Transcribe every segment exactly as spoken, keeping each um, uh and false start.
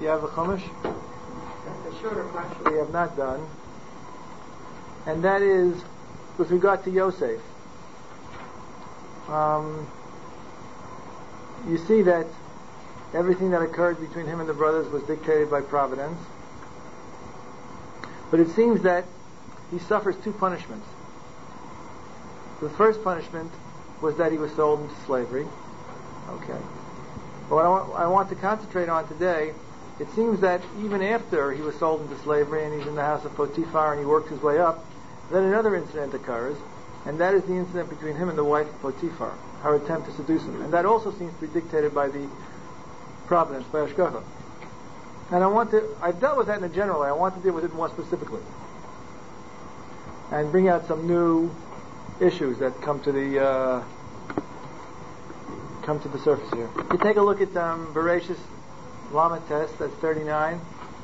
you have a Chumash? That's a shorter question. We have not done. And that is with regard to Yosef. Um, you see that everything that occurred between him and the brothers was dictated by providence. But it seems that he suffers two punishments. The first punishment was that he was sold into slavery. Okay. But what I want, I want to concentrate on today, it seems that even after he was sold into slavery and he's in the house of Potiphar and he works his way up, then another incident occurs, and that is the incident between him and the wife of Potiphar, her attempt to seduce him. And that also seems to be dictated by the providence, by Hashgacha. And I want to, I've dealt with that in a general way, I want to deal with it more specifically. And bring out some new issues that come to the, uh, come to the surface here. You take a look at um, Bereshis Lamed Tes, that's thirty-nine.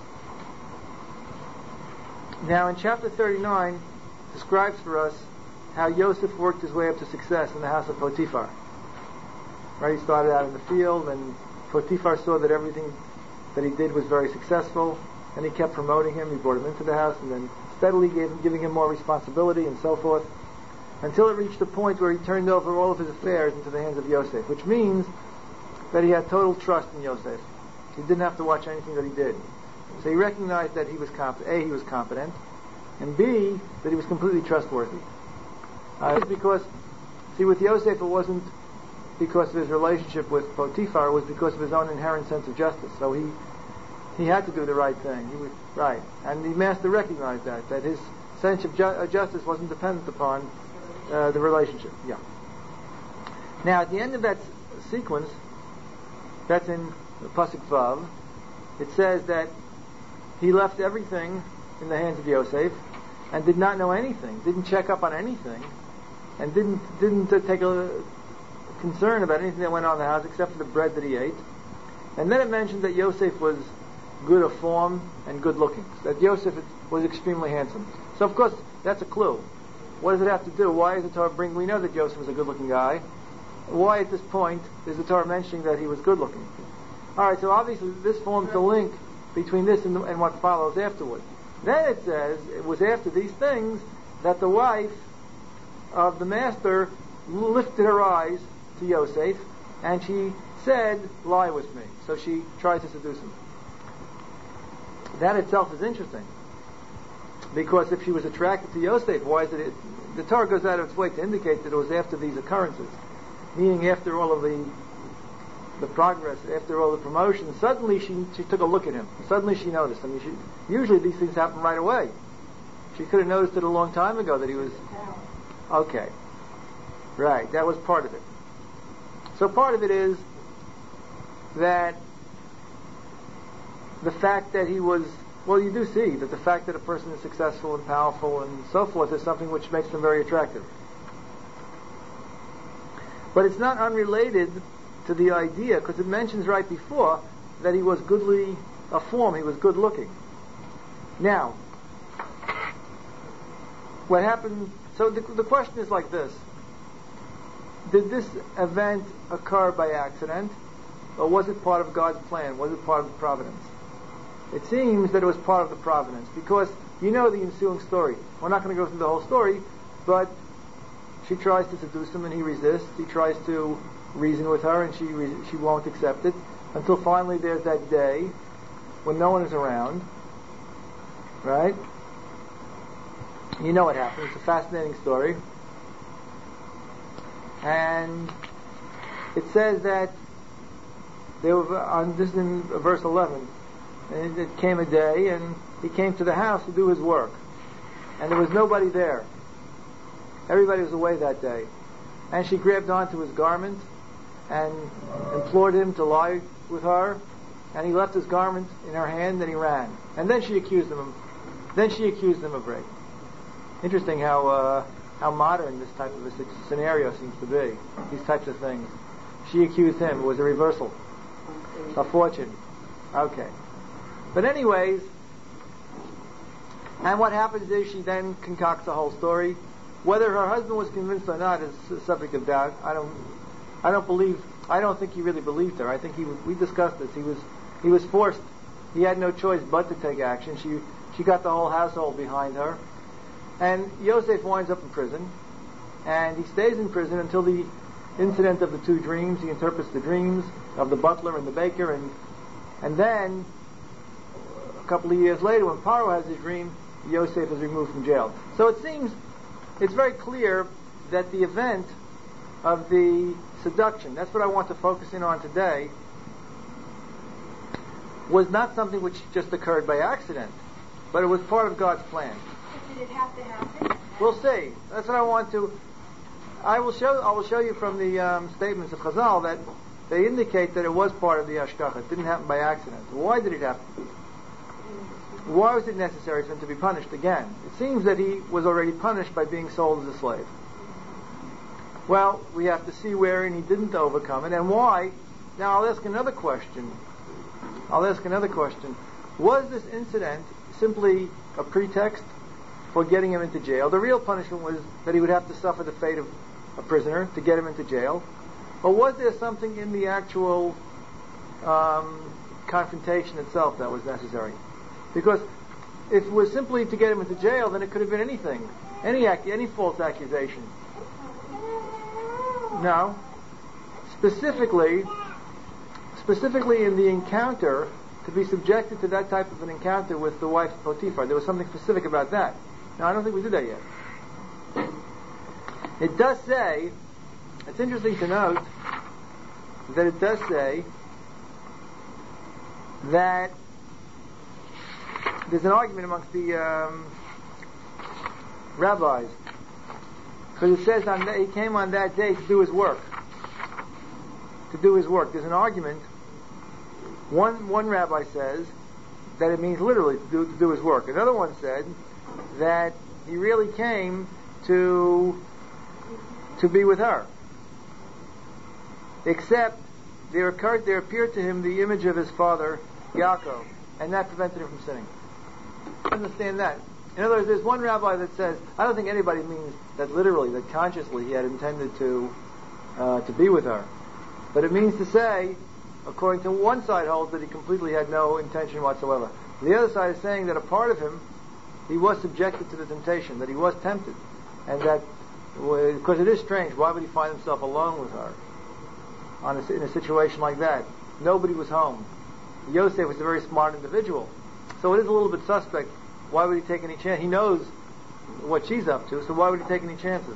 Now in chapter thirty-nine, describes for us how Yosef worked his way up to success in the house of Potiphar. Right, he started out in the field, and Potiphar saw that everything that he did was very successful, and he kept promoting him. He brought him into the house, and then steadily gave him, giving him more responsibility and so forth, until it reached a point where he turned over all of his affairs into the hands of Yosef, which means that he had total trust in Yosef. He didn't have to watch anything that he did. So he recognized that he was comp- A, he was competent, and B, that he was completely trustworthy. Uh, because, see, with Yosef, it wasn't because of his relationship with Potiphar, it was because of his own inherent sense of justice. So he he had to do the right thing. He was right, and the master recognized that that his sense of ju- justice wasn't dependent upon uh, the relationship. Yeah. Now, at the end of that s- sequence, that's in Pasuk Vav, it says that he left everything in the hands of Yosef and did not know anything, didn't check up on anything, and didn't didn't uh, take a concern about anything that went on in the house except for the bread that he ate. And then it mentioned that Yosef was good of form and good looking, that Yosef was extremely handsome. So of course that's a clue. What does it have to do? Why is the Torah bring? We know that Yosef was a good looking guy. Why at this point is the Torah mentioning that he was good looking? Alright, so obviously this forms the link between this and, the, and what follows afterward. Then it says it was after these things that the wife of the master lifted her eyes to Yosef and she said, lie with me. So she tried to seduce him. That itself is interesting, because if she was attracted to Yosef, why is it, the Torah goes out of its way to indicate that it was after these occurrences, meaning after all of the the progress, after all the promotion, suddenly she she took a look at him. Suddenly she noticed. I mean, she, usually these things happen right away. She could have noticed it a long time ago that he was okay. Right, that was part of it. So part of it is that the fact that he was, well, you do see that the fact that a person is successful and powerful and so forth is something which makes them very attractive. But it's not unrelated to the idea, because it mentions right before that he was goodly of form, he was good looking. Now, what happened, so the, the question is like this: did this event occur by accident, or was it part of God's plan? Was it part of the providence? It seems that it was part of the providence, because you know the ensuing story. We're not going to go through the whole story, but she tries to seduce him and he resists. He tries to reason with her and she re- she won't accept it, until finally there's that day when no one is around, right? You know what happened. It's a fascinating story. And it says that there were, on this is in verse eleven, and it came a day and he came to the house to do his work, and there was nobody there. Everybody was away that day. And she grabbed onto his garment and implored him to lie with her, and he left his garment in her hand and he ran. And then she accused him of, then she accused him of rape. Interesting how uh, how modern this type of a scenario seems to be. These types of things. She accused him. It was a reversal, a fortune. Okay. But anyways, and what happens is she then concocts the whole story. Whether her husband was convinced or not is a subject of doubt. I don't, I don't believe. I don't think he really believed her. I think he. We discussed this. He was, he was forced he had no choice but to take action. She she got the whole household behind her. And Yosef winds up in prison, and he stays in prison until the incident of the two dreams. He interprets the dreams of the butler and the baker, and and then a couple of years later, when Paro has his dream, Yosef is removed from jail. So it seems it's very clear that the event of the seduction, that's what I want to focus in on today, was not something which just occurred by accident, but it was part of God's plan. Did it have to happen? We'll see. That's what I want to. I will show. I will show you from the um, statements of Chazal that they indicate that it was part of the Hashgacha. It didn't happen by accident. Why did it happen? Why was it necessary for him to be punished again? It seems that he was already punished by being sold as a slave. Well, we have to see wherein he didn't overcome it and why. Now I'll ask another question. I'll ask another question. Was this incident simply a pretext for getting him into jail? The real punishment was that he would have to suffer the fate of a prisoner to get him into jail. Or was there something in the actual um, confrontation itself that was necessary? Because if it was simply to get him into jail, then it could have been anything, any ac- any false accusation. No. Specifically, specifically in the encounter, to be subjected to that type of an encounter with the wife of Potiphar, there was something specific about that. Now, I don't think we did that yet. It does say, it's interesting to note that it does say that there's an argument amongst the um, rabbis, because it says on that, he came on that day to do his work. To do his work. There's an argument. One one rabbi says that it means literally to do, to do his work. Another one said that he really came to to be with her. Except there occurred, there appeared to him the image of his father Yaakov, and that prevented him from sinning. Understand that. In other words, there's one rabbi that says, I don't think anybody means that literally, that consciously he had intended to uh, to be with her. But it means to say, according to one side holds that he completely had no intention whatsoever. The other side is saying that a part of him, he was subjected to the temptation, that he was tempted. And that, because it is strange, why would he find himself alone with her on a, in a situation like that? Nobody was home. Yosef was a very smart individual. So it is a little bit suspect. Why would he take any chance? He knows what she's up to, so why would he take any chances?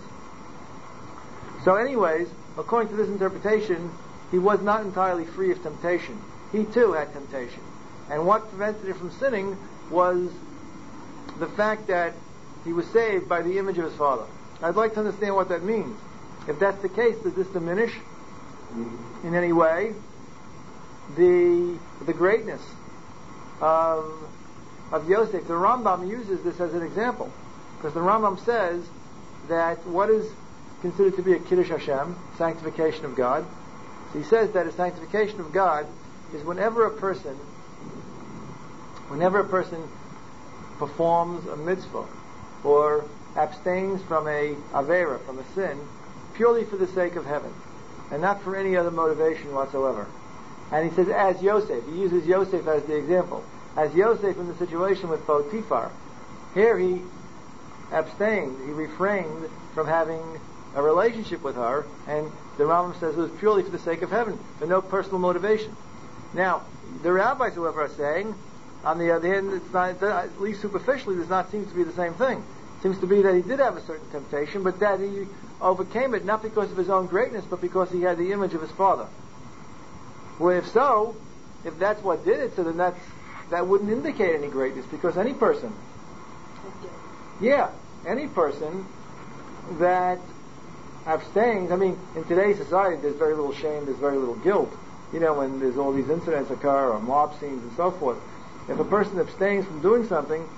So anyways, according to this interpretation, he was not entirely free of temptation. He too had temptation. And what prevented him from sinning was the fact that he was saved by the image of his father. I'd like to understand what that means. If that's the case, does this diminish in any way the the greatness of of Yosef? The Rambam uses this as an example, because the Rambam says that what is considered to be a Kiddush Hashem, sanctification of God. So he says that a sanctification of God is whenever a person, whenever a person performs a mitzvah or abstains from a avera, from a sin, purely for the sake of heaven, and not for any other motivation whatsoever. And he says, as Yosef, he uses Yosef as the example. As Yosef in the situation with Potiphar, here he abstained, he refrained from having a relationship with her, and the Rambam says it was purely for the sake of heaven, for no personal motivation. Now, the rabbis, however, are saying, on the other hand, it's not, at least superficially, does not seem to be the same thing. It seems to be that he did have a certain temptation, but that he overcame it not because of his own greatness, but because he had the image of his father. Well, if so, if that's what did it, so then that's, that wouldn't indicate any greatness, because any person, yeah, any person that abstains, I mean, in today's society, there's very little shame, there's very little guilt. You know, when there's all these incidents occur, or mob scenes and so forth. If a person abstains from doing something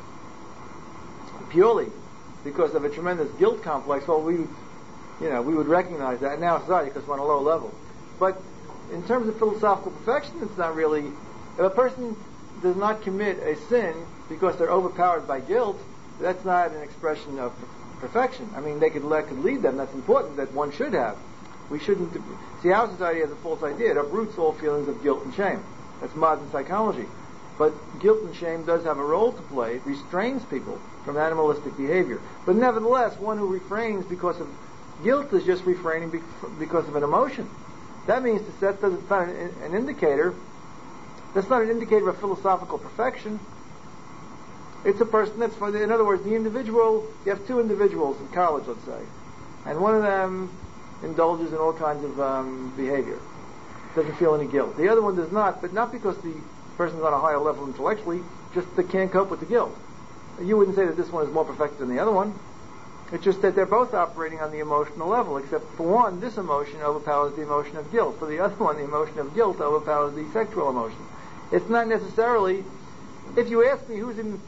purely because of a tremendous guilt complex, well, we, you know, we would recognize that in our society because we're on a low level. But in terms of philosophical perfection, it's not really. If a person does not commit a sin because they're overpowered by guilt, that's not an expression of perfection. I mean, they could, that could lead them. That's important. That one should have. We shouldn't. See, our society has a false idea. It uproots all feelings of guilt and shame. That's modern psychology. But guilt and shame does have a role to play. It restrains people from animalistic behavior. But nevertheless, one who refrains because of guilt is just refraining because of an emotion. That means to set that's not an, an indicator. That's not an indicator of philosophical perfection. It's a person that's, for the, in other words, the individual, you have two individuals in college, let's say, and one of them indulges in all kinds of um, behavior, doesn't feel any guilt. The other one does not, but not because the person's on a higher level intellectually, just they can't cope with the guilt. You wouldn't say that this one is more perfected than the other one. It's just that they're both operating on the emotional level, except for one, this emotion overpowers the emotion of guilt. For the other one, the emotion of guilt overpowers the sexual emotion. It's not necessarily, if you ask me who's in,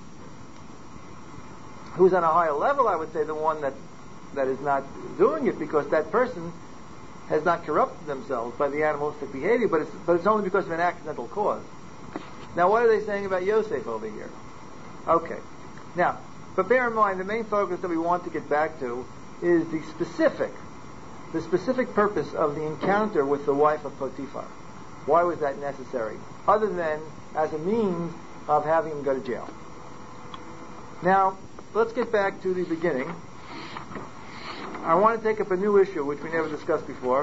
who's on a higher level, I would say the one that, that is not doing it, because that person has not corrupted themselves by the animalistic behavior, but it's, but it's only because of an accidental cause. Now, what are they saying about Yosef over here? Okay. Now, but bear in mind, the main focus that we want to get back to is the specific, the specific purpose of the encounter with the wife of Potiphar. Why was that necessary? Other than as a means of having him go to jail. Now, let's get back to the beginning. I want to take up a new issue which we never discussed before.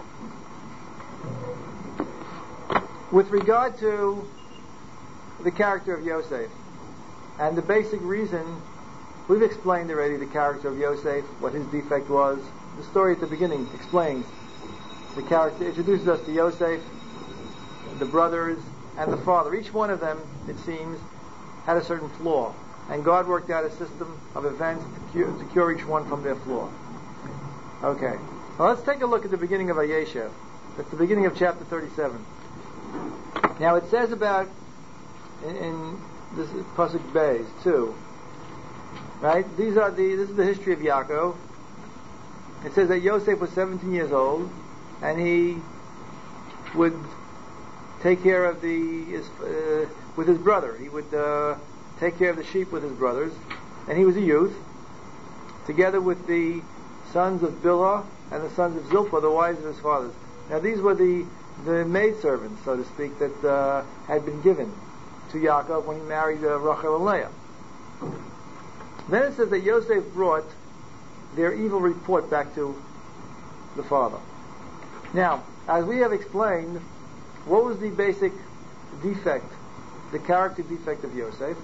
With regard to the character of Yosef, and the basic reason, we've explained already the character of Yosef, what his defect was. The story at the beginning explains the character, introduces us to Yosef, the brothers, and the father. Each one of them, it seems, had a certain flaw, and God worked out a system of events to cure, to cure each one from their flaw. Okay. Well, let's take a look at the beginning of Vayeshev. That's the beginning of chapter thirty-seven. Now it says about, in, in this is Pasuk Beis too, right? These are the, this is the history of Yaakov. It says that Yosef was seventeen years old, and he would take care of the, his, uh, with his brother. He would uh, take care of the sheep with his brothers, and he was a youth, together with the sons of Bilhah and the sons of Zilpah, the wives of his fathers. Now these were the, the maidservants, so to speak, that uh, had been given to Yaakov when he married uh, Rachel and Leah. Then it says that Yosef brought their evil report back to the father. Now, as we have explained, what was the basic defect, the character defect of Yosef?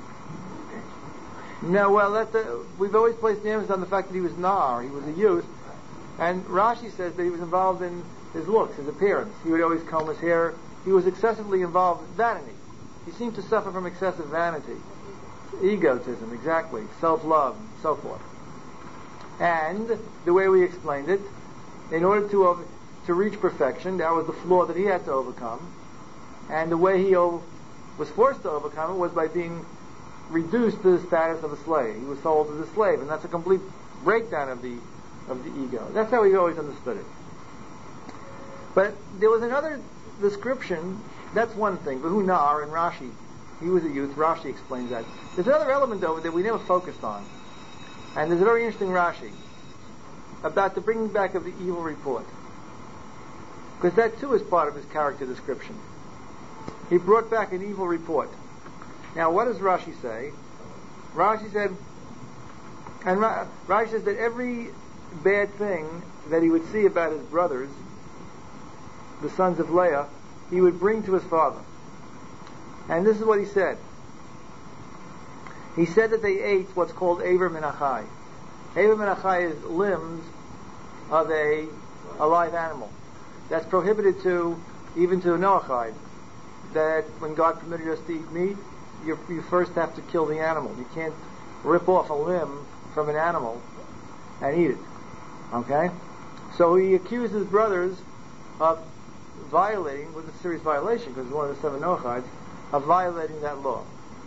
No, well, that, uh, we've always placed the emphasis on the fact that he was Nar, he was a youth, and Rashi says that he was involved in his looks, his appearance. He would always comb his hair. He was excessively involved in vanity. He seemed to suffer from excessive vanity, egotism, exactly, self-love, and so forth. And the way we explained it, in order to over, to reach perfection, that was the flaw that he had to overcome. And the way he o- was forced to overcome it was by being reduced to the status of a slave. He was sold as a slave, and that's a complete breakdown of the of the ego. That's how we always understood it. But there was another description. That's one thing. Behunar and Rashi, he was a youth. Rashi explains that. There's another element over there we never focused on, and there's a very interesting Rashi about the bringing back of the evil report, because that too is part of his character description. He brought back an evil report. Now, what does Rashi say? Rashi said, and Ra- Rashi says that every bad thing that he would see about his brothers, the sons of Leah, he would bring to his father. And this is what he said. He said that they ate what's called Aver min Achai. Aver min Achai is limbs of a, a live animal. That's prohibited to, even to a Noachide. That when God permitted us to eat meat, you, you first have to kill the animal. You can't rip off a limb from an animal and eat it. Okay? So he accused his brothers of violating, with a serious violation, because it's one of the seven Noachides, of violating that law.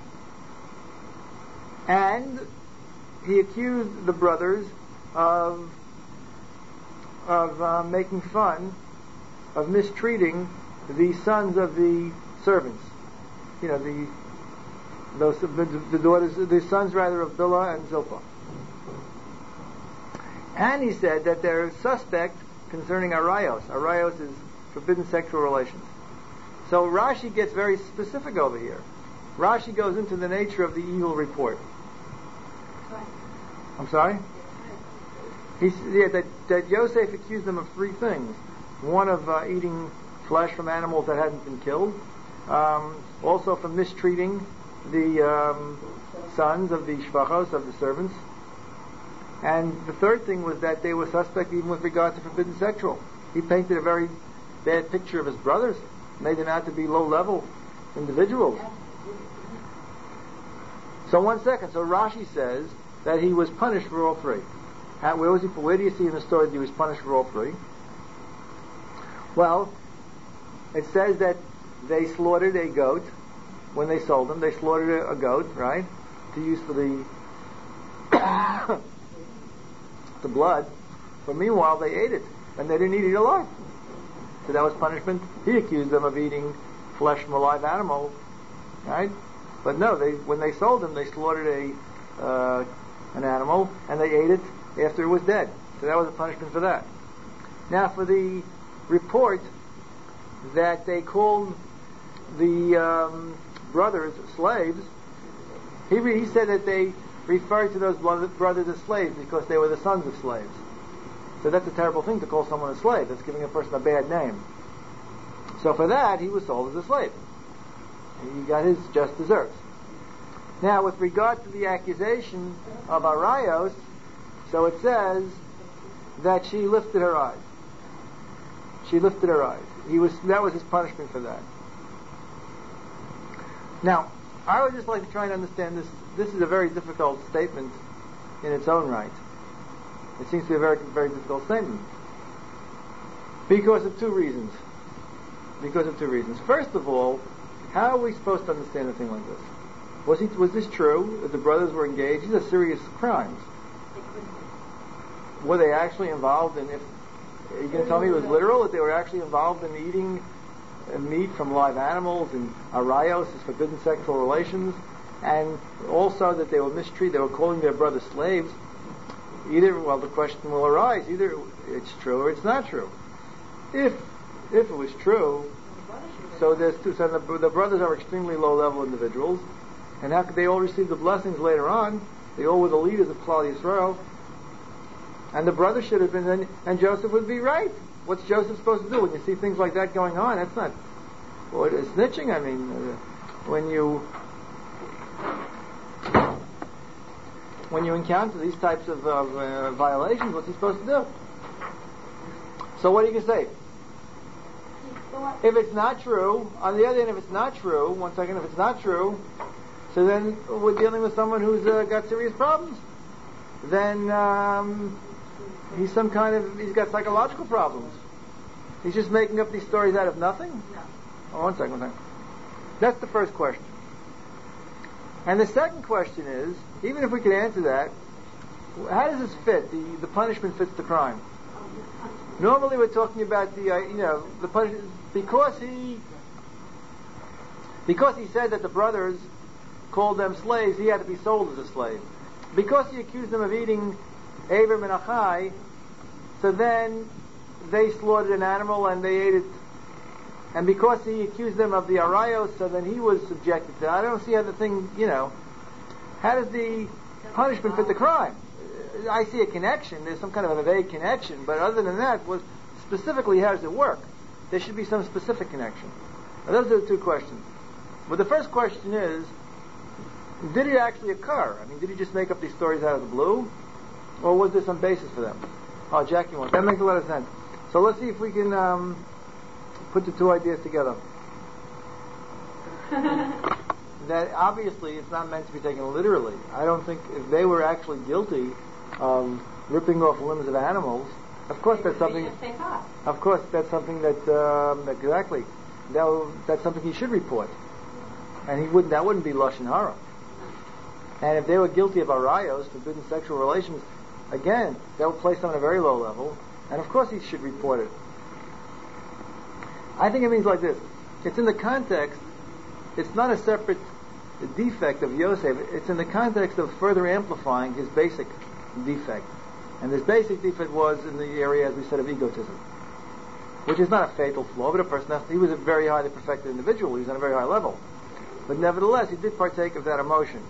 And he accused the brothers of of uh, making fun, of mistreating the sons of the servants. You know, the those the, the daughters, the sons rather of Bilhah and Zilpah. And he said that they're suspect concerning arayos. Arayos is forbidden sexual relations. So Rashi gets very specific over here. Rashi goes into the nature of the evil report. I'm sorry? He's, yeah, that, that Yosef accused them of three things. One of uh, eating flesh from animals that hadn't been killed. Um, also from mistreating the um, sons of the shvachos, of the servants. And the third thing was that they were suspect even with regard to forbidden sexual. He painted a very bad picture of his brothers, made them out to be low-level individuals. So one second. So Rashi says that he was punished for all three. How, where was he? Where do you see in the story that he was punished for all three? Well, it says that they slaughtered a goat when they sold him. They slaughtered a, a goat, right, to use for the the blood. But meanwhile, they ate it, and they didn't eat it alive. So that was punishment. He accused them of eating flesh from a live animal, right? But no, they when they sold him, they slaughtered a uh, an animal, and they ate it after it was dead. So that was a punishment for that. Now, for the report that they called the um, brothers slaves, he, re- he said that they referred to those brothers as slaves because they were the sons of slaves. So that's a terrible thing to call someone a slave. That's giving a person a bad name. So for that, he was sold as a slave. He got his just deserts. Now, with regard to the accusation of Arayos, so it says that she lifted her eyes. She lifted her eyes. He was that was his punishment for that. Now, I would just like to try and understand this. This is a very difficult statement in its own right. It seems to be a very, very difficult statement because of two reasons. Because of two reasons. First of all, how are we supposed to understand a thing like this? Was he? Was this true? That the brothers were engaged? These are serious crimes. Were they actually involved in? If are you going to tell me it was literal that they were actually involved in eating meat from live animals and arayos, is forbidden sexual relations, and also that they were mistreated? They were calling their brothers slaves. Either, well, the question will arise: either it's true or it's not true. If if it was true, so there's two. So the, the brothers are extremely low-level individuals, and how could they all receive the blessings later on? They all were the leaders of Klal Yisrael, and the brothers should have been. And, and Joseph would be right. What's Joseph supposed to do when you see things like that going on? That's not well, it's snitching. I mean, uh, when you when you encounter these types of uh, violations, what's he supposed to do? So what are you going to say? If it's not true, on the other hand, if it's not true, one second, if it's not true, so then we're dealing with someone who's uh, got serious problems. Then um, he's some kind of, he's got psychological problems. He's just making up these stories out of nothing? No. Oh, one second, one second. That's the first question. And the second question is, even if we could answer that, how does this fit? The, the punishment fits the crime. Normally we're talking about the, uh, you know, the punishment, because he, because he said that the brothers called them slaves, he had to be sold as a slave. Because he accused them of eating Aver min Achai, so then they slaughtered an animal and they ate it. And because he accused them of the Arayos, so then he was subjected to that. I don't see how the thing, you know, how does the punishment fit the crime? I see a connection. There's some kind of a vague connection, but other than that, was specifically how does it work? There should be some specific connection. Now, those are the two questions. But the first question is, did it actually occur? I mean, did he just make up these stories out of the blue? Or was there some basis for them? Oh, Jack, you want that? Makes a lot of sense. So let's see if we can um, put the two ideas together. That obviously it's not meant to be taken literally. I don't think if they were actually guilty of ripping off limbs of animals, of course that's something. Of course that's something that um, exactly that w- that's something he should report, and he wouldn't. That wouldn't be lashon hara. And if they were guilty of arayos, forbidden sexual relations, again that would place them on a very low level, and of course he should report it. I think it means like this: it's in the context. It's not a separate defect of Yosef. It's in the context of further amplifying his basic defect. And this basic defect was in the area, as we said, of egotism, which is not a fatal flaw, but a person has, he was a very highly perfected individual. He was on a very high level. But nevertheless, he did partake of that emotion.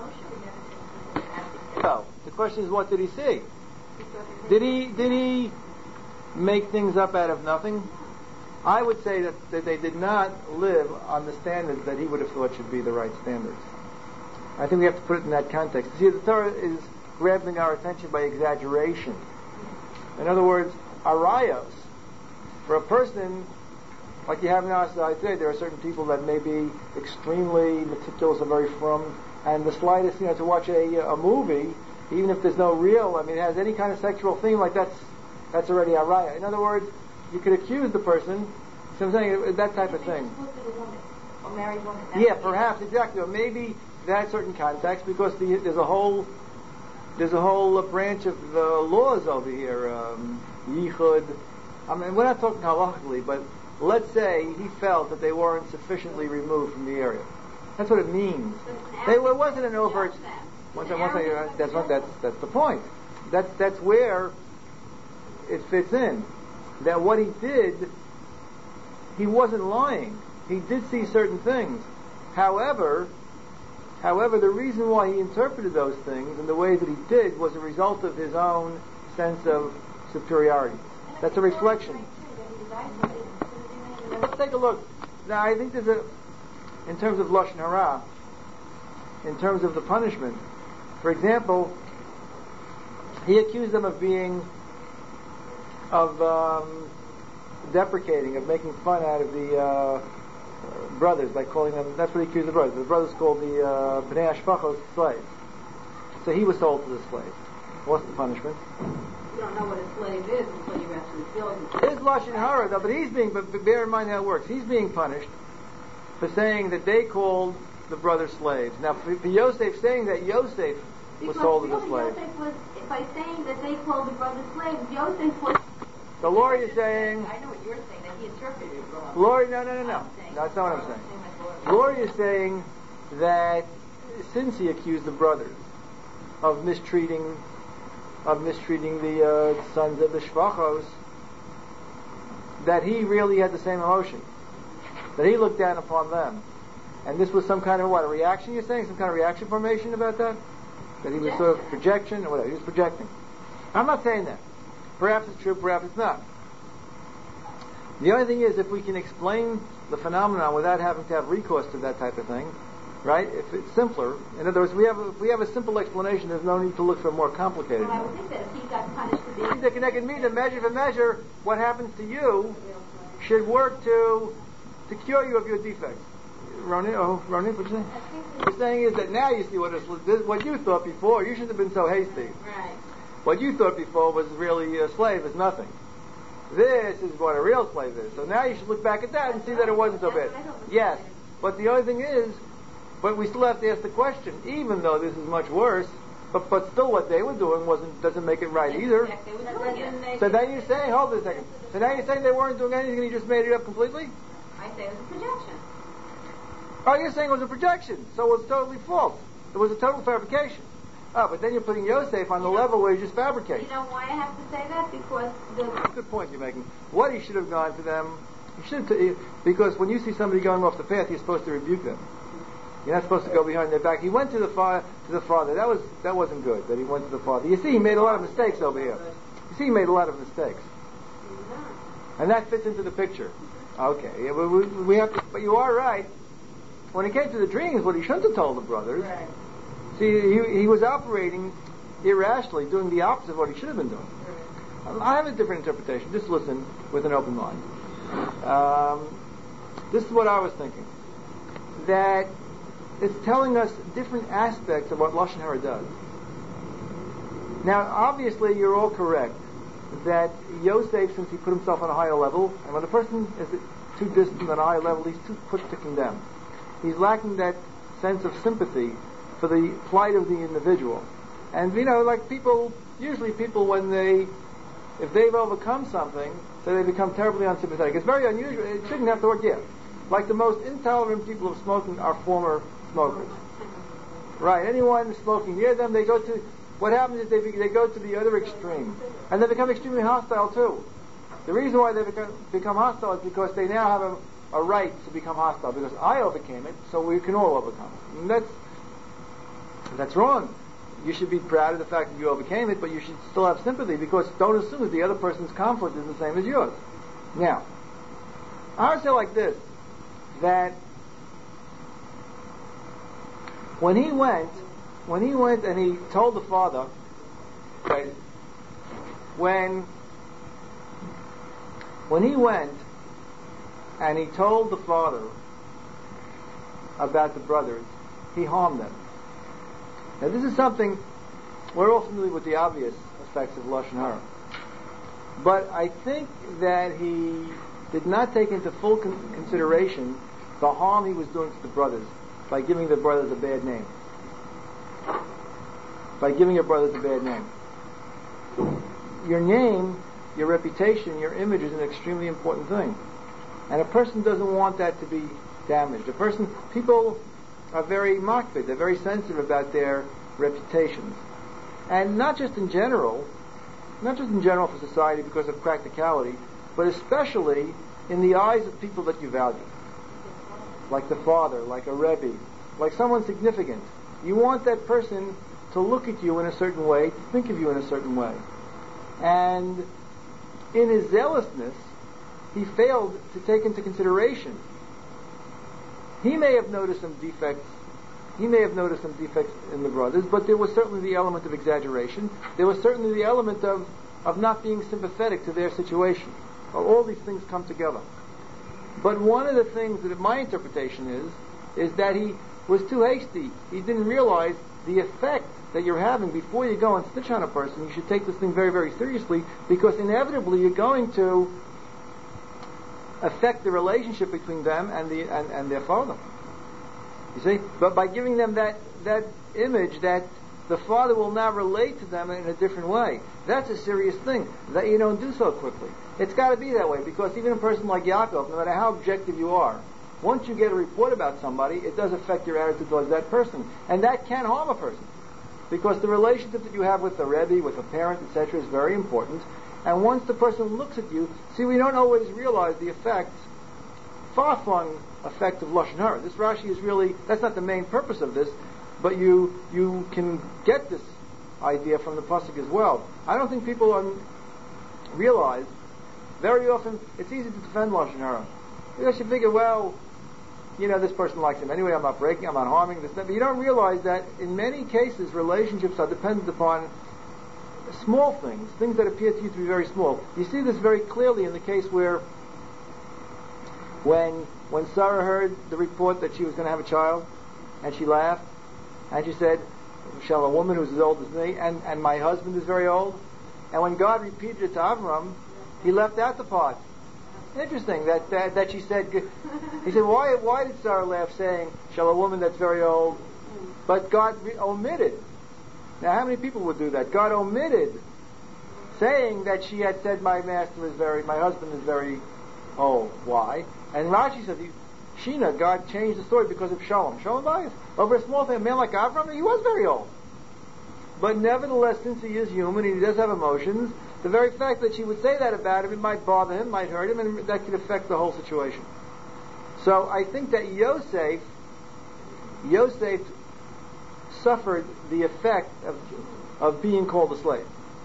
So, the question is, what did he see? Did he, did he make things up out of nothing? I would say that, that they did not live on the standards that he would have thought should be the right standards. I think we have to put it in that context. See, the Torah is grabbing our attention by exaggeration. In other words, arayos. For a person, like you have in our society today, there are certain people that may be extremely meticulous and very frum, and the slightest, you know, to watch a, a movie, even if there's no real, I mean, it has any kind of sexual theme, like that's that's already araya. In other words, you could accuse the person, so I'm saying that type of thing. Or married woman. Yeah, perhaps, exactly. Or maybe that certain context, because the, there's a whole there's a whole branch of the laws over here, um, yichud. I mean, we're not talking halachically, but let's say he felt that they weren't sufficiently removed from the area. That's what it means. They, it wasn't an overt. Once, once I, that's what, that's that's the point. That's that's where it fits in. That what he did, he wasn't lying. He did see certain things. However, however, the reason why he interpreted those things in the way that he did was a result of his own sense of superiority. That's a reflection. Let's take a look. Now, I think there's a, in terms of Lashon Hara, in terms of the punishment, for example, he accused them of being, of um, deprecating, of making fun out of the uh, brothers by calling them, that's what he accused the brothers. The brothers called the uh, Bnei Ashpachos slaves. So he was sold to the slave. What's the punishment? You don't know what a slave is until you actually feel it. It's Lashon Hara, though, but he's being, but bear in mind how it works. He's being punished for saying that they called the brothers slaves. Now, for, for Yosef saying that Yosef was sold as a slave. Yosef was, by saying that they called the brothers slaves, Yosef was... So Lori is saying... I know what you're saying, that he interpreted it wrong. Lori, no, no, no, no. That's not what I'm saying. Lori is saying that since he accused the brothers of mistreating of mistreating the uh, sons of the Shvachos, that he really had the same emotion. That he looked down upon them. And this was some kind of, what, a reaction, you're saying? Some kind of reaction formation about that? That he was sort of projection or whatever. He was projecting. I'm not saying that. Perhaps it's true, perhaps it's not. The only thing is, if we can explain the phenomenon without having to have recourse to that type of thing, right? If it's simpler, in other words, we have a, if we have a simple explanation, there's no need to look for a more complicated Well, I one. would think that if he got punished for being... The connected me to measure for measure, what happens to you should work to to cure you of your defects. Ronin, oh, Ronin, what you saying? What you're saying is that now you see what, this, what you thought before. You shouldn't have been so hasty. Right. What you thought before was really a slave is nothing. This is what a real slave is. So now you should look back at that and see that it wasn't so bad. Yes, but the only thing is, but we still have to ask the question, even though this is much worse, but but still what they were doing wasn't doesn't make it right either. So then you're saying, hold it a second. So now you're saying they weren't doing anything and you just made it up completely? I say it was a projection. Oh, you're saying it was a projection, so it was totally false. It was a total fabrication. Oh, but then you're putting Yosef on the You know, level where you just fabricate. You know why I have to say that? Because the... Good point you're making. What he should have gone to them, he should have t- because when you see somebody going off the path, you're supposed to rebuke them. You're not supposed to go behind their back. He went to the fa- to the father. That was that wasn't good. That he went to the father. You see, he made a lot of mistakes over here. You see, he made a lot of mistakes, and that fits into the picture. Okay, yeah, we, we, we have to. But you are right. When it came to the dreams, what he shouldn't have told the brothers. Right. See, he, he was operating irrationally, doing the opposite of what he should have been doing. I have a different interpretation. Just listen with an open mind. Um, this is what I was thinking. That it's telling us different aspects of what Lashon Hara does. Now, obviously, you're all correct that Yosef, since he put himself on a higher level, and when a person is too distant on a higher level, he's too quick to condemn. He's lacking that sense of sympathy for the plight of the individual. And, you know, like people, usually people when they, if they've overcome something, so they become terribly unsympathetic. It's very unusual. It shouldn't have to work yet. Like the most intolerant people of smoking are former smokers. Right. Anyone smoking near them, they go to, what happens is they be, they go to the other extreme. And they become extremely hostile too. The reason why they become, become hostile is because they now have a a right to become hostile because I overcame it, so we can all overcome it. And that's that's wrong. You should be proud of the fact that you overcame it, but you should still have sympathy because don't assume that the other person's conflict is the same as yours. Now, I would say like this, that when he went, when he went and he told the father, okay, when when he went and he told the father about the brothers, he harmed them. Now this is something, we're all familiar with the obvious effects of Lashon Hara. But I think that he did not take into full con- consideration the harm he was doing to the brothers by giving the brothers a bad name. By giving your brothers a bad name. Your name, your reputation, your image is an extremely important thing. And a person doesn't want that to be damaged. A person, people are very makpid, they're very sensitive about their reputations. And not just in general, not just in general for society because of practicality, but especially in the eyes of people that you value. Like the father, like a Rebbe, like someone significant. You want that person to look at you in a certain way, to think of you in a certain way. And in his zealousness, he failed to take into consideration. He may have noticed some defects. He may have noticed some defects in the brothers, but there was certainly the element of exaggeration. There was certainly the element of, of not being sympathetic to their situation. All these things come together. But one of the things that my interpretation is, is that he was too hasty. He didn't realize the effect that you're having before you go and snitch on a person. You should take this thing very, very seriously because inevitably you're going to affect the relationship between them and the and, and their father. You see? But by giving them that, that image that the father will now relate to them in a different way, that's a serious thing that you don't do so quickly. It's got to be that way because even a person like Yaakov, no matter how objective you are, once you get a report about somebody, it does affect your attitude towards that person. And that can harm a person because the relationship that you have with the Rebbe, with a parent, et cetera is very important. And once the person looks at you, see, we don't always realize the effect, far-flung effect of Lashon Hara. This Rashi is really, that's not the main purpose of this, but you you can get this idea from the pasuk as well. I don't think people um, realize, very often, it's easy to defend Lashon Hara. Because you figure, well, you know, this person likes him anyway, I'm not breaking, I'm not harming, this, that. But you don't realize that in many cases, relationships are dependent upon small things, things that appear to you to be very small. You see this very clearly in the case where when when Sarah heard the report that she was going to have a child, and she laughed, and she said, shall a woman who's as old as me, and, and my husband is very old? And when God repeated it to Avram, he left out the part. Interesting that that, that she said, he said, why why did Sarah laugh saying, shall a woman that's very old? But God re- omitted. Now, how many people would do that? God omitted saying that she had said, "My master is very, my husband is very old." Why? And Rashi says, "Shina, God changed the story because of Shalom." Shalom bias over a small thing. A man like Avram, he was very old, but nevertheless, since he is human, and he does have emotions. The very fact that she would say that about him, it might bother him, might hurt him, and that could affect the whole situation. So I think that Yosef, Yosef. suffered the effect of of being called a slave.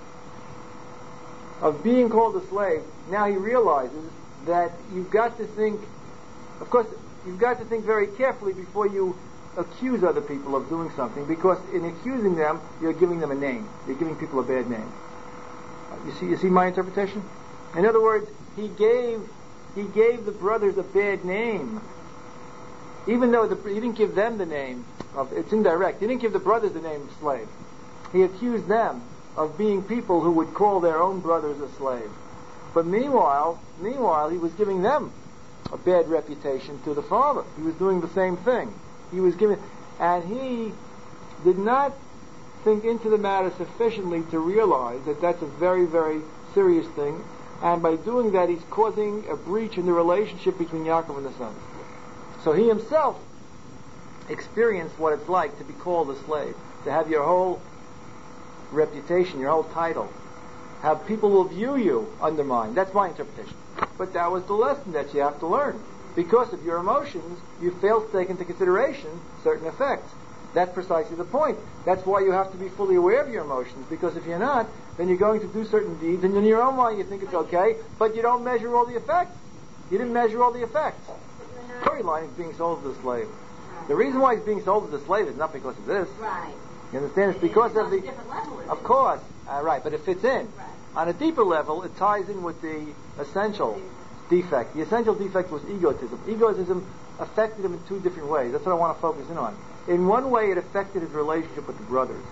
Of being called a slave, now he realizes that you've got to think, of course, you've got to think very carefully before you accuse other people of doing something, because in accusing them, you're giving them a name. You're giving people a bad name. You see, you see my interpretation? In other words, he gave he gave the brothers a bad name. Even though the, he didn't give them the name of, it's indirect, he didn't give the brothers the name of slave. He accused them of being people who would call their own brothers a slave. But meanwhile, meanwhile, he was giving them a bad reputation to the father. He was doing the same thing. He was giving, and he did not think into the matter sufficiently to realize that that's a very, very serious thing. And by doing that, he's causing a breach in the relationship between Yaakov and the sons. So he himself experienced what it's like to be called a slave, to have your whole reputation, your whole title, have people will view you undermined. That's my interpretation. But that was the lesson that you have to learn. because of your emotions, you fail to take into consideration certain effects. That's precisely the point. That's why you have to be fully aware of your emotions, because if you're not, then you're going to do certain deeds, and in your own mind you think it's okay, but you don't measure all the effects. You didn't measure all the effects. The storyline is being sold as a slave. The reason why he's being sold as a slave is not because of this. Right. You understand? It's because it's of the... different level, Of course. Uh, right, but it fits in. Right. On a deeper level, it ties in with the essential defect. The essential defect was egotism. Egotism affected him in two different ways. That's what I want to focus in on. In one way, it affected his relationship with the brothers.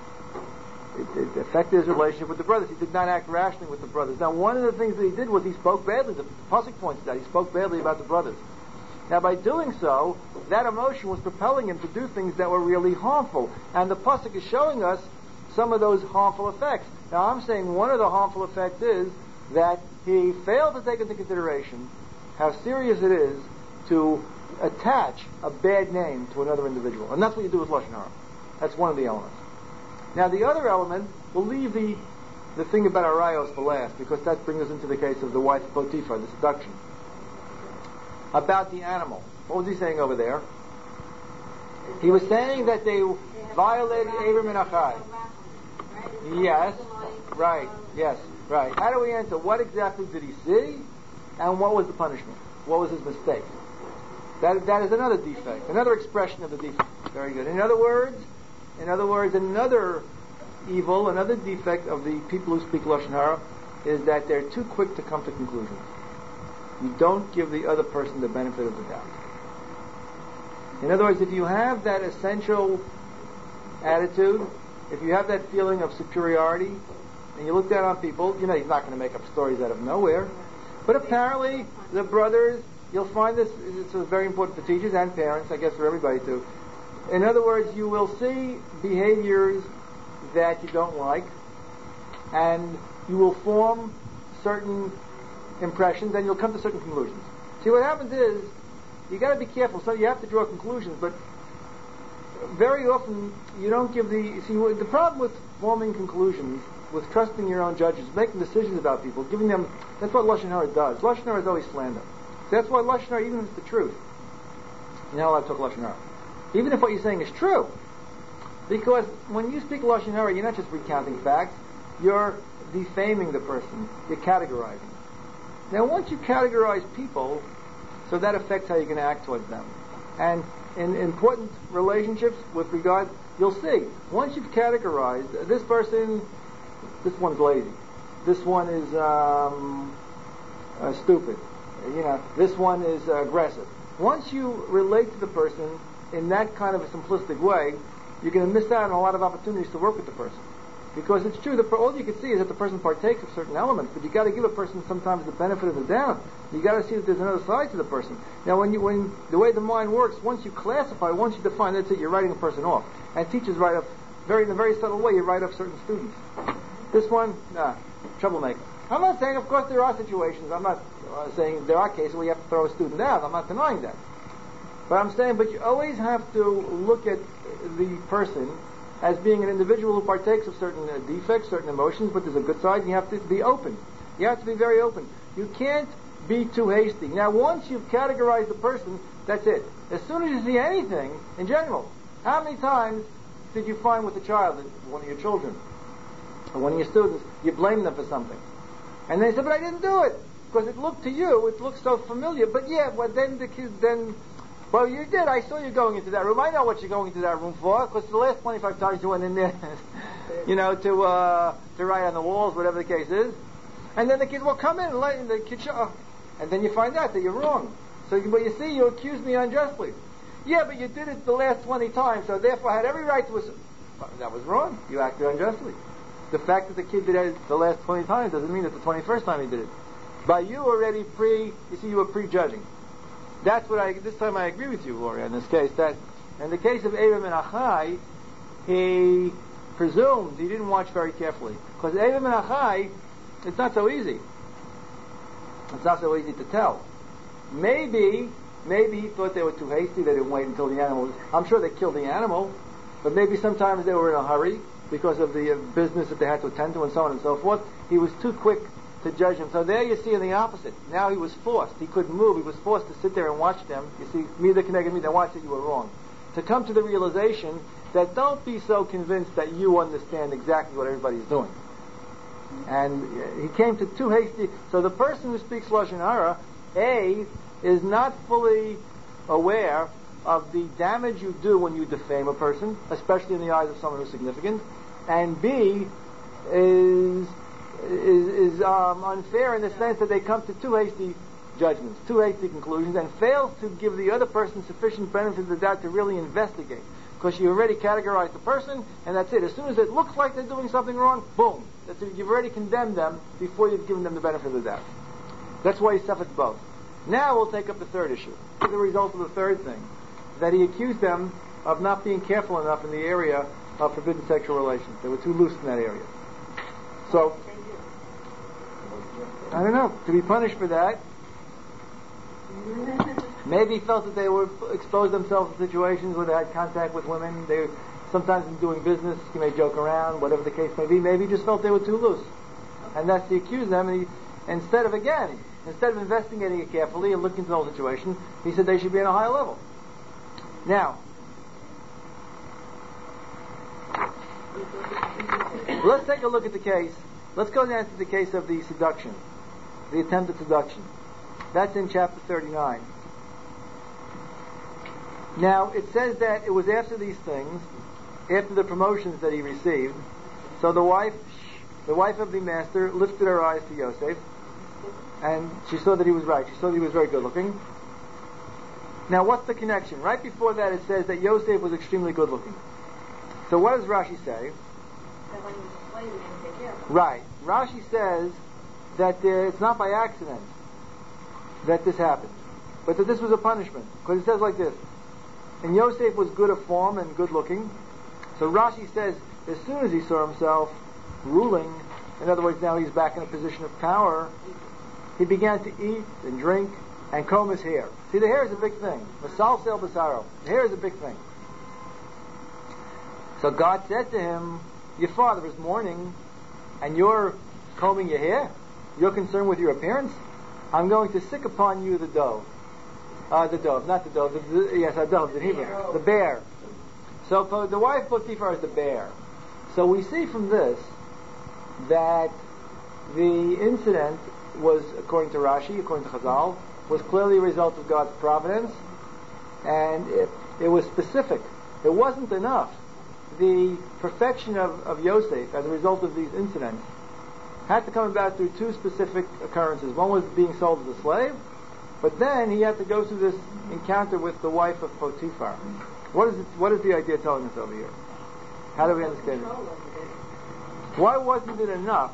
It, it affected his relationship with the brothers. He did not act rationally with the brothers. Now, one of the things that he did was he spoke badly. The Pasuk points out he spoke badly about the brothers. Now, by doing so, that emotion was propelling him to do things that were really harmful. And the Pasuk is showing us some of those harmful effects. Now, I'm saying one of the harmful effects is that he failed to take into consideration how serious it is to attach a bad name to another individual. And that's what you do with Lashon Hara. That's one of the elements. Now, the other element, we'll leave the, the thing about Arayos for last, because that brings us into the case of the wife of Potiphar, the seduction. About the animal. What was he saying over there? He was saying that they violated Abram and Achai. Yes, right, yes, right. How do we answer? What exactly did he see? And what was the punishment? What was his mistake? That, that is another defect, another expression of the defect. Very good. In other words, in other words, another evil, another defect of the people who speak Lashon Hara is that they're too quick to come to conclusions. You don't give the other person the benefit of the doubt. In other words, if you have that essential attitude, if you have that feeling of superiority, and you look down on people, you know he's not going to make up stories out of nowhere. But apparently, the brothers, you'll find this, this is very important for teachers and parents, I guess for everybody too. In other words, you will see behaviors that you don't like, and you will form certain impressions, and you'll come to certain conclusions. See, what happens is, you got to be careful. So you have to draw conclusions, but very often you don't give the... See, the problem with forming conclusions, with trusting your own judges, making decisions about people, giving them... That's what Lashon Hara does. Lashon Hara is always slander. So that's why Lashon Hara, even if it's the truth, you're not allowed to talk Lashon Hara. Even if what you're saying is true. Because when you speak Lashon Hara, you're not just recounting facts, you're defaming the person. You're categorizing. Now, once you categorize people, so that affects how you're going to act towards them. And in important relationships with regard, you'll see, once you've categorized, this person, this one's lazy, this one is um, uh, stupid, you know, this one is uh, aggressive. Once you relate to the person in that kind of a simplistic way, you're going to miss out on a lot of opportunities to work with the person. Because it's true, the, all you can see is that the person partakes of certain elements, but you got to give a person sometimes the benefit of the doubt. You got to see that there's another side to the person. Now, when you, when the way the mind works, once you classify, once you define, that's it. You're writing a person off. And teachers write off very in a very subtle way. You write off certain students. This one, nah, troublemaker. I'm not saying, of course, there are situations. I'm not uh, saying there are cases where you have to throw a student out. I'm not denying that. But I'm saying, but you always have to look at the person as being an individual who partakes of certain uh, defects, certain emotions, but there's a good side, and you have to be open. You have to be very open. You can't be too hasty. Now, once you've categorized the person, that's it. As soon as you see anything, in general, how many times did you find with a child, one of your children, or one of your students, you blame them for something? And they said, but I didn't do it, because it looked to you, it looked so familiar, but yeah, well, then the kid, then... Well, you did. I saw you going into that room. I know what you're going into that room for, because the last twenty-five times you went in there, you know, to uh, to write on the walls, whatever the case is. And then the kids, well, come in, and let the kid show. And then you find out that you're wrong. So, you, but you see, you accuse me unjustly. Yeah, but you did it the last twenty times, so therefore I had every right to... Assume. That was wrong. You acted unjustly. The fact that the kid did it the last twenty times doesn't mean that the twenty-first time he did it. By you already pre... You see, you were prejudging. That's what I, this time I agree with you, Gloria, in this case, that in the case of Abram and Achai, he presumed, he didn't watch very carefully. Because Abram and Achai, it's not so easy. It's not so easy to tell. Maybe, maybe he thought they were too hasty, they didn't wait until the animal was, I'm sure they killed the animal, but maybe sometimes they were in a hurry because of the uh, business that they had to attend to and so on and so forth. He was too quick to judge him. So there you see in the opposite. Now he was forced. He couldn't move. He was forced to sit there and watch them. You see, me the connected me, they watched that you were wrong. To come to the realization that don't be so convinced that you understand exactly what everybody's doing. And he came to too hasty. So the person who speaks Lashon Hara, A, is not fully aware of the damage you do when you defame a person, especially in the eyes of someone who's significant, and B, is is, is um, unfair in the sense that they come to too hasty judgments, too hasty conclusions, and fails to give the other person sufficient benefit of the doubt to really investigate. Because you already categorized the person, and that's it. As soon as it looks like they're doing something wrong, boom. That's it. You've already condemned them before you've given them the benefit of the doubt. That's why he suffered both. Now we'll take up the third issue. The result of the third thing, that he accused them of not being careful enough in the area of forbidden sexual relations. They were too loose in that area. So, I don't know, to be punished for that, maybe he felt that they were exposed themselves to situations where they had contact with women. They sometimes in doing business, he may joke around, whatever the case may be. Maybe he just felt they were too loose, and that's he accused them. And he, instead of again, instead of investigating it carefully and looking into the whole situation, he said they should be on a higher level. Now, let's take a look at the case. Let's go down to the case of the seduction, the attempted seduction. That's in chapter thirty-nine. Now, it says that it was after these things, after the promotions that he received, so the wife, the wife of the master lifted her eyes to Yosef, and she saw that he was right. She saw that he was very good looking. Now, what's the connection? Right before that, it says that Yosef was extremely good looking. So what does Rashi say? That when he was a slave, he didn't take care of him. Right. Rashi says that uh, it's not by accident that this happened, but that this was a punishment. Because it says like this, and Yosef was good of form and good looking. So Rashi says, as soon as he saw himself ruling, in other words, now he's back in a position of power, he began to eat and drink and comb his hair. See, the hair is a big thing. Masal sel basaro. The hair is a big thing. So God said to him, your father is mourning, and you're combing your hair? You're concerned with your appearance? I'm going to sick upon you the dove. Uh, the dove, not the dove. The, the, yes, a dove, the Hebrew. The bear. So for the wife Potiphar is the bear. So we see from this that the incident was, according to Rashi, according to Chazal, was clearly a result of God's providence, and it, it was specific. It wasn't enough. The perfection of, of Yosef as a result of these incidents had to come about through two specific occurrences. One was being sold as a slave, but then he had to go through this encounter with the wife of Potiphar. What is it, what is the idea telling us over here? How do we understand it? Why wasn't it enough?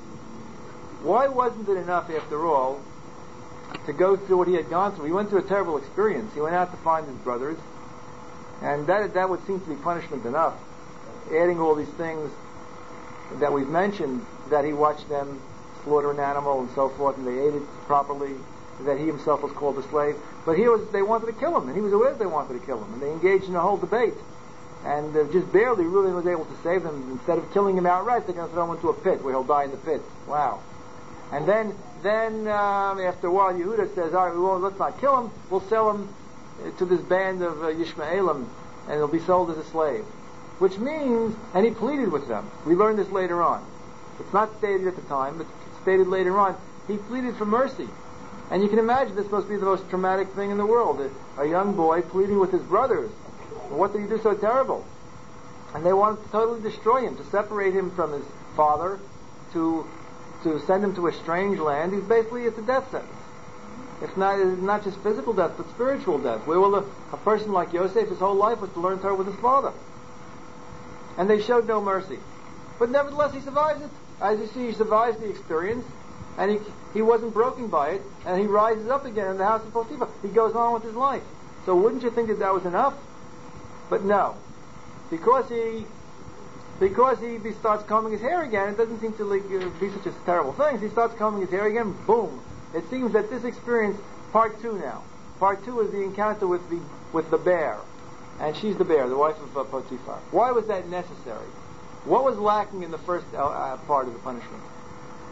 Why wasn't it enough, after all, to go through what he had gone through? He went through a terrible experience. He went out to find his brothers, and that that would seem to be punishment enough. Adding all these things that we've mentioned, that he watched them slaughter an animal and so forth, and they ate it properly, that he himself was called a slave. But here was, they wanted to kill him, and he was aware that they wanted to kill him, and they engaged in a whole debate. And uh, just barely really was able to save them. Instead of killing him outright, they're going to throw him into a pit where he'll die in the pit. Wow. And then, then um, after a while, Yehuda says, all right, we won't, let's not kill him, we'll sell him uh, to this band of uh, Yishmaelim, and he'll be sold as a slave. Which means, and he pleaded with them. We learned this later on. It's not stated at the time, but it's stated later on. He pleaded for mercy. And you can imagine this must be the most traumatic thing in the world. A, a young boy pleading with his brothers. What did he do so terrible? And they wanted to totally destroy him, to separate him from his father, to to send him to a strange land. He's basically, it's a death sentence. It's not, it's not just physical death, but spiritual death. Where will a, a person like Yosef, his whole life was to learn Torah with his father. And they showed no mercy. But nevertheless, he survives it. As you see, he survives the experience, and he he wasn't broken by it, and he rises up again in the house of Potiphar. He goes on with his life. So wouldn't you think that that was enough? But no. Because he because he, he starts combing his hair again, it doesn't seem to like, uh, be such a terrible thing. So he starts combing his hair again, boom. It seems that this experience, part two now. Part two is the encounter with the with the bear. And she's the bear, the wife of uh, Potiphar. Why was that necessary? What was lacking in the first uh, uh, part of the punishment?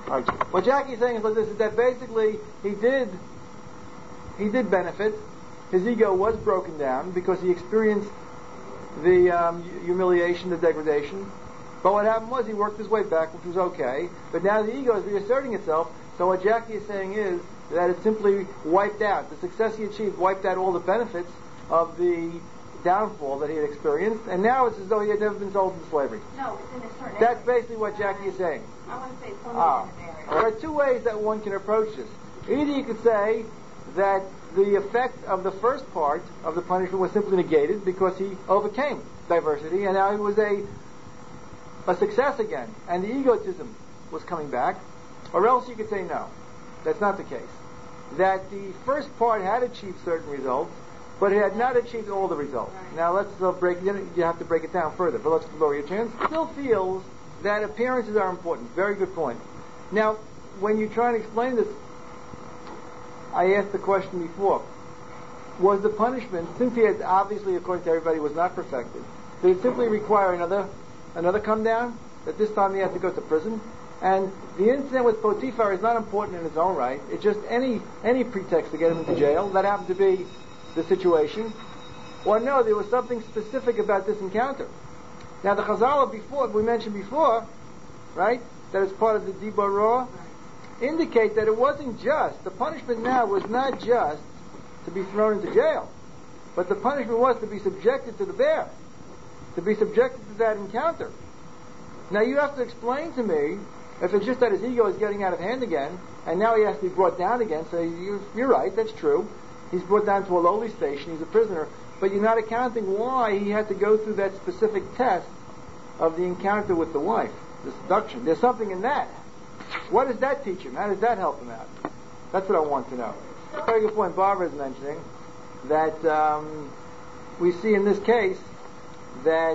Right. What Jackie's saying is like this: is that basically he did, he did benefit. His ego was broken down because he experienced the um, humiliation, the degradation. But what happened was he worked his way back, which was okay. But now the ego is reasserting itself. So what Jackie is saying is that it simply wiped out. The success he achieved wiped out all the benefits of the downfall that he had experienced. And now it's as though he had never been sold into slavery. No, it's in a certain That's area. basically what Jackie is saying. I want to say it's only Ah. in an area. There are two ways that one can approach this. Either you could say that the effect of the first part of the punishment was simply negated because he overcame diversity and now he was a a success again, and the egotism was coming back. Or else you could say no, that's not the case. That the first part had achieved certain results, but it had not achieved all the results. Right. Now let's uh, break. You have to break it down further, but let's lower your chance. Still feels that appearances are important. Very good point. Now, when you try and explain this, I asked the question before: was the punishment, since he had obviously, according to everybody, was not perfected, did it simply require another another come down? That this time he had to go to prison? And the incident with Potiphar is not important in its own right. It's just any any pretext to get him into jail. That happened to be the situation. Or no, there was something specific about this encounter. Now the Chazal before, we mentioned before, right, that it's part of the Dibur Ra, indicate that it wasn't just, the punishment now was not just to be thrown into jail, but the punishment was to be subjected to the bear, to be subjected to that encounter. Now you have to explain to me, if it's just that his ego is getting out of hand again, and now he has to be brought down again, so you, you're right, that's true. He's brought down to a lowly station, he's a prisoner, but you're not accounting why he had to go through that specific test of the encounter with the wife, the seduction. There's something in that. What does that teach him? How does that help him out? That's what I want to know. Very good point. Barbara is mentioning that um, we see in this case that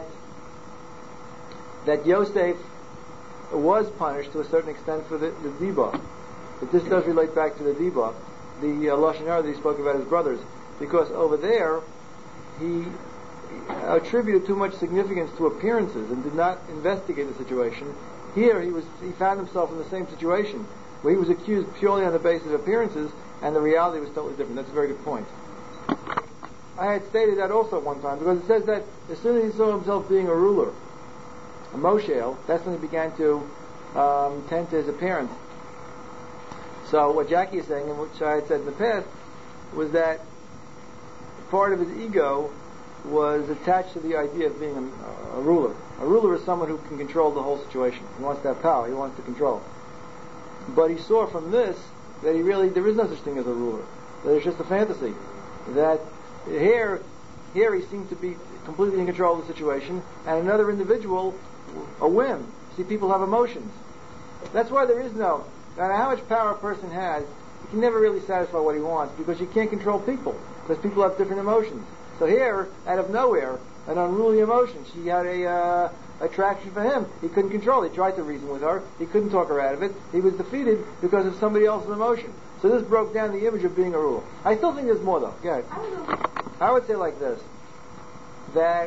that Yosef was punished to a certain extent for the, the dibah. But this does relate back to the dibah, the uh, lashon hara that he spoke about his brothers, because over there he attributed too much significance to appearances and did not investigate the situation. Here he was he found himself in the same situation where he was accused purely on the basis of appearances, and the reality was totally different. That's a very good point. I had stated that also one time, because it says that as soon as he saw himself being a ruler, a Moshe, that's when he began to um, tend to his appearance. So what Jackie is saying, and which I had said in the past, was that part of his ego was attached to the idea of being a, a ruler. A ruler is someone who can control the whole situation. He wants to have power. He wants to control. But he saw from this that he really, there is no such thing as a ruler. There's just a fantasy. That here, here he seemed to be completely in control of the situation, and another individual, a whim. See, people have emotions. That's why there is no, no matter how much power a person has, he can never really satisfy what he wants, because you can't control people, because people have different emotions. So here, out of nowhere, an unruly emotion. She had a uh, attraction for him. He couldn't control it. He tried to reason with her. He couldn't talk her out of it. He was defeated because of somebody else's emotion. So this broke down the image of being a ruler. I still think there's more, though. Go ahead. I would say like this, that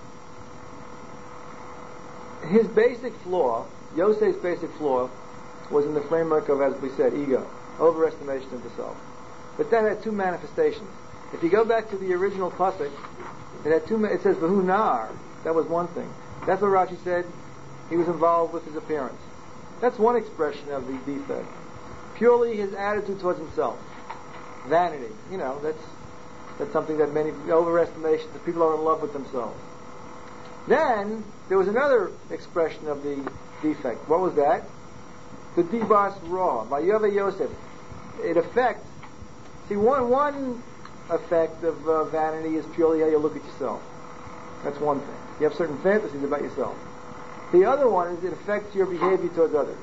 his basic flaw, Yosef's basic flaw, was in the framework of, as we said, ego, overestimation of the self. But that had two manifestations. If you go back to the original pasuk, it had two. It says "V'hu nar." That was one thing. That's what Rashi said. He was involved with his appearance. That's one expression of the defect. Purely his attitude towards himself, vanity. You know, that's that's something that many overestimation. That people are in love with themselves. Then there was another expression of the defect. What was that? The dibas ra, Vayove Yosef. It affects. See, one one. effect of uh, vanity is purely how you look at yourself. That's one thing. You have certain fantasies about yourself. The other one is it affects your behavior towards others.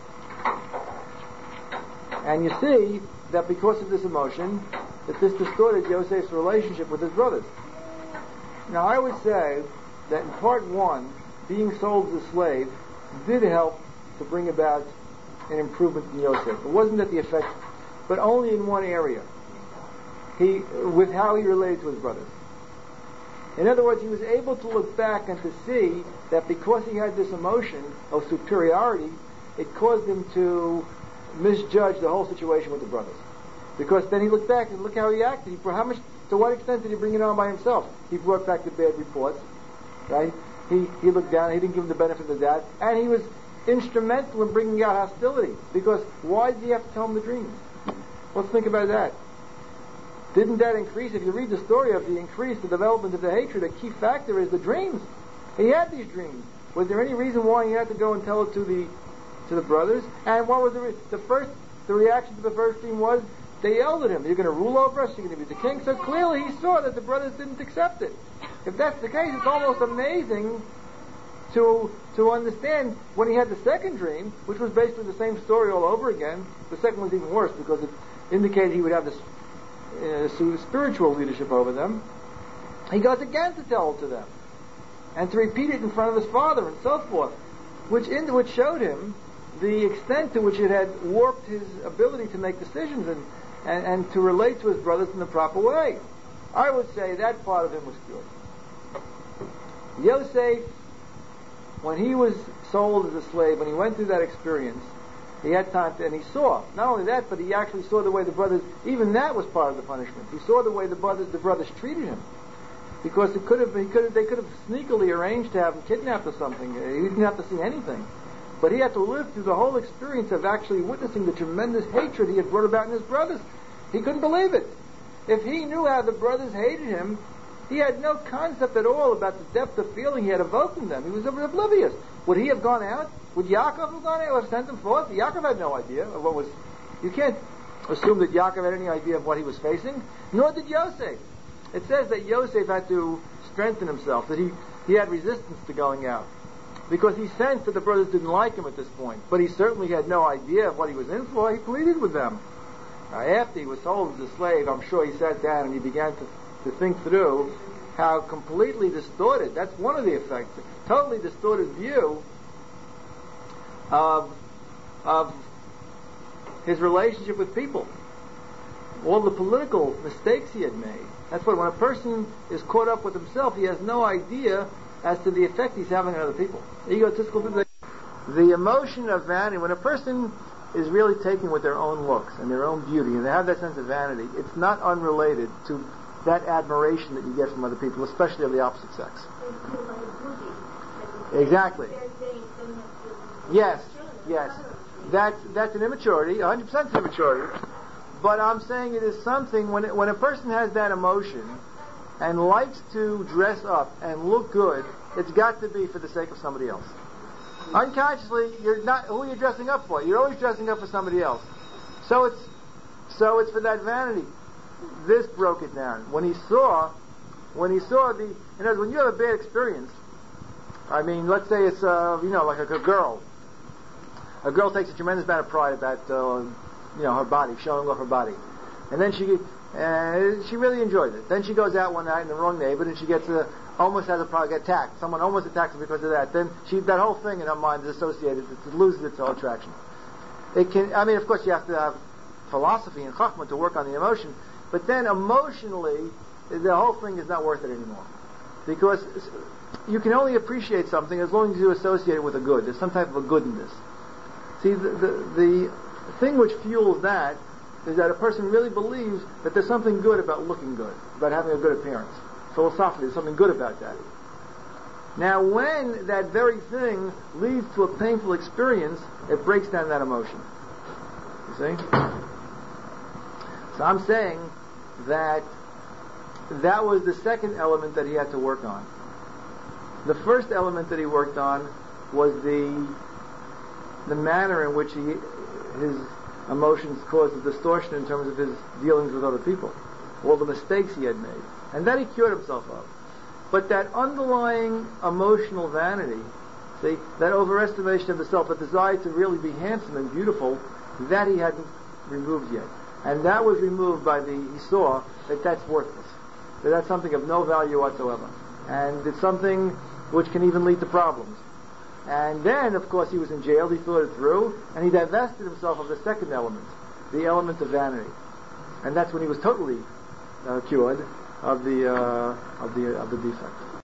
And you see that because of this emotion, that this distorted Yosef's relationship with his brothers. Now I would say that in part one, being sold as a slave did help to bring about an improvement in Yosef. It wasn't that the effect, but only in one area. He, with how he related to his brothers. In other words, he was able to look back and to see that because he had this emotion of superiority, it caused him to misjudge the whole situation with the brothers. Because then he looked back and look how he acted. He, how much, to what extent did he bring it on by himself? He brought back the bad reports, right? He he looked down. He didn't give him the benefit of the doubt, and he was instrumental in bringing out hostility. Because why did he have to tell him the dreams? Let's think about that. Didn't that increase? If you read the story of the increase, the development of the hatred, a key factor is the dreams. He had these dreams. Was there any reason why he had to go and tell it to the to the brothers? And what was the re- the first the reaction to the first dream was they yelled at him, "You're going to rule over us. You're going to be the king." So clearly he saw that the brothers didn't accept it. If that's the case, it's almost amazing to to understand when he had the second dream, which was basically the same story all over again. The second was even worse because it indicated he would have this uh, spiritual leadership over them. He goes again to tell it to them and to repeat it in front of his father and so forth, which in, which showed him the extent to which it had warped his ability to make decisions and, and, and to relate to his brothers in the proper way. I would say that part of him was good. Yosef, when he was sold as a slave, when he went through that experience, he had time to, and he saw, not only that, but he actually saw the way the brothers, even that was part of the punishment. He saw the way the brothers, the brothers treated him. Because it could have, he could have, they could have sneakily arranged to have him kidnapped or something. He didn't have to see anything. But he had to live through the whole experience of actually witnessing the tremendous hatred he had brought about in his brothers. He couldn't believe it. If he knew how the brothers hated him, he had no concept at all about the depth of feeling he had evoked in them. He was oblivious. Would he have gone out? Would Yaakov have gone out or sent them forth? Yaakov had no idea of what was... You can't assume that Yaakov had any idea of what he was facing. Nor did Yosef. It says that Yosef had to strengthen himself, that he, he had resistance to going out. Because he sensed that the brothers didn't like him at this point. But he certainly had no idea of what he was in for. He pleaded with them. Now, after he was sold as a slave, I'm sure he sat down and he began to, to think through how completely distorted, that's one of the effects, a totally distorted view of, of his relationship with people. All the political mistakes he had made. That's why when a person is caught up with himself, he has no idea as to the effect he's having on other people. Egotistical. The emotion of vanity, when a person is really taken with their own looks and their own beauty, and they have that sense of vanity, it's not unrelated to that admiration that you get from other people, especially of the opposite sex. Exactly. Yes, yes. That's, that's an immaturity, one hundred percent immaturity. But I'm saying it is something, when it, when a person has that emotion and likes to dress up and look good, it's got to be for the sake of somebody else. Unconsciously, you're not, who are you dressing up for? You're always dressing up for somebody else. So it's, so it's for that vanity. This broke it down. When he saw, when he saw the, you know, when you have a bad experience, I mean, let's say it's, uh, you know, like a, a girl. A girl takes a tremendous amount of pride about, uh, you know, her body, showing off her body. And then she, uh, she really enjoys it. Then she goes out one night in the wrong neighborhood and she gets a, almost has a problem, attacked. Someone almost attacks her because of that. Then she, that whole thing in her mind is associated, it loses its whole attraction. It can, I mean, of course you have to have philosophy and chachma to work on the emotion, but then emotionally, the whole thing is not worth it anymore. Because you can only appreciate something as long as you associate it with a good. There's some type of a good in this. See, the, the, the thing which fuels that is that a person really believes that there's something good about looking good, about having a good appearance. Philosophically, there's something good about that. Now, when that very thing leads to a painful experience, it breaks down that emotion. You see? So I'm saying that that was the second element that he had to work on. The first element that he worked on was the the manner in which he, his emotions caused a distortion in terms of his dealings with other people, all the mistakes he had made, and that he cured himself of. But that underlying emotional vanity, see, that overestimation of the self, that desire to really be handsome and beautiful, that he hadn't removed yet. And that was removed by the, he saw that that's worthless. That that's something of no value whatsoever. And it's something which can even lead to problems. And then, of course, he was in jail, he thought it through, and he divested himself of the second element, the element of vanity. And that's when he was totally uh, cured of the, uh, of the, of the defect.